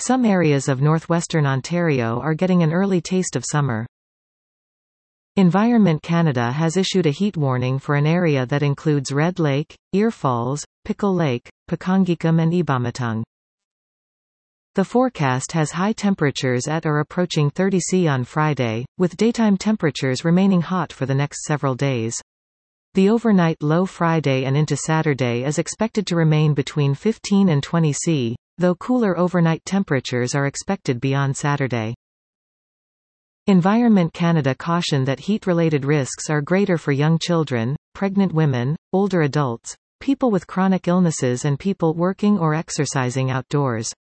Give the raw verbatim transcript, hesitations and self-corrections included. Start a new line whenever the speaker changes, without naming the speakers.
Some areas of northwestern Ontario are getting an early taste of summer. Environment Canada has issued a heat warning for an area that includes Red Lake, Ear Falls, Pickle Lake, Pikangikum and Ibamatang. The forecast has high temperatures at or approaching thirty Celsius on Friday, with daytime temperatures remaining hot for the next several days. The overnight low Friday and into Saturday is expected to remain between fifteen and twenty Celsius, though cooler overnight temperatures are expected beyond Saturday. Environment Canada cautioned that heat-related risks are greater for young children, pregnant women, older adults, people with chronic illnesses and people working or exercising outdoors.